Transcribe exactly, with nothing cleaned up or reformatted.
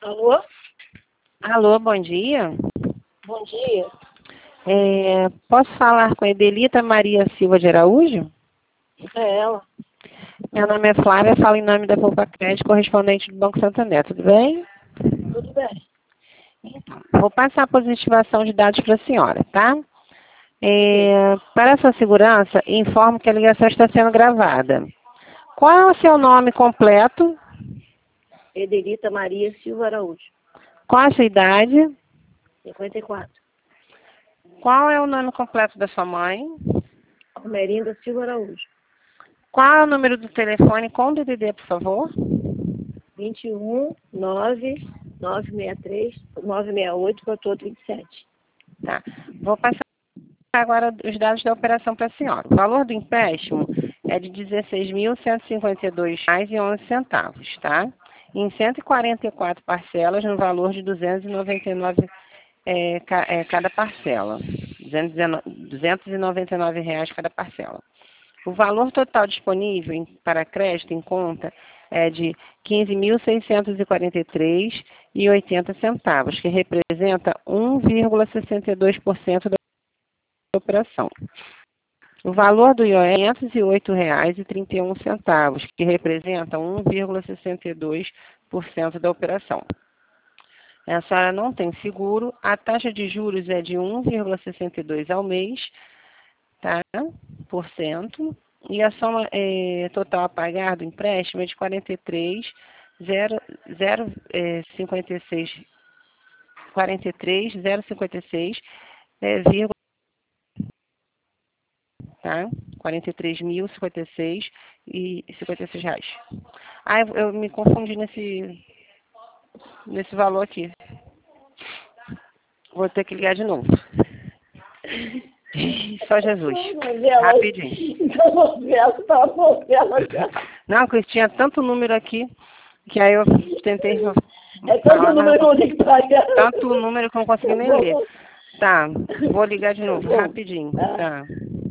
Alô? Alô, bom dia. Bom dia. É, posso falar com a Edelita Maria Silva de Araújo? É ela. Meu nome é Flávia, falo em nome da Poupa Crédito, correspondente do Banco Santander, tudo bem? Tudo bem. Então, vou passar a positivação de dados para a senhora, tá? É, para a sua segurança, informo que a ligação está sendo gravada. Qual é o seu nome completo? Edelita Maria Silva Araújo. Qual a sua idade? cinquenta e quatro. Qual é o nome completo da sua mãe? Almerinda Silva Araújo. Qual é o número do telefone com D D D, por favor? vinte e um, nove, nove seis três, nove seis oito, quatorze, vinte e sete. Tá. Vou passar agora os dados da operação para a senhora. O valor do empréstimo é de dezesseis mil cento e cinquenta e dois reais e onze centavos, tá? Em cento e quarenta e quatro parcelas no valor de duzentos e noventa e nove é, ca, é, cada parcela. duzentos e noventa e nove reais cada parcela. O valor total disponível em, para crédito em conta é de quinze mil seiscentos e quarenta e três reais e oitenta centavos, que representa um vírgula sessenta e dois por cento da operação. O valor do I O E é quinhentos e oito reais e trinta e um centavos, que representa um vírgula sessenta e dois por cento da operação. A senhora não tem seguro, a taxa de juros é de um vírgula sessenta e dois ao mês, tá? Por cento, e a soma é, total a pagar do empréstimo é de quarenta e três mil cinquenta e seis, quarenta e três mil cinquenta e seis, é, vírgula, tá? quarenta e três mil cinquenta e seis e cinquenta e seis reais. Ah, eu, eu me confundi nesse nesse valor aqui. Vou ter que ligar de novo. Só Jesus. Novela. Rapidinho. Então, novela, tá novela já. Não, que tinha tanto número aqui que aí eu tentei É todo falar, número que eu ligo pra cá. tanto número que eu não consegui nem ler. Tá, vou ligar de novo, Bom, rapidinho. tá. Tá.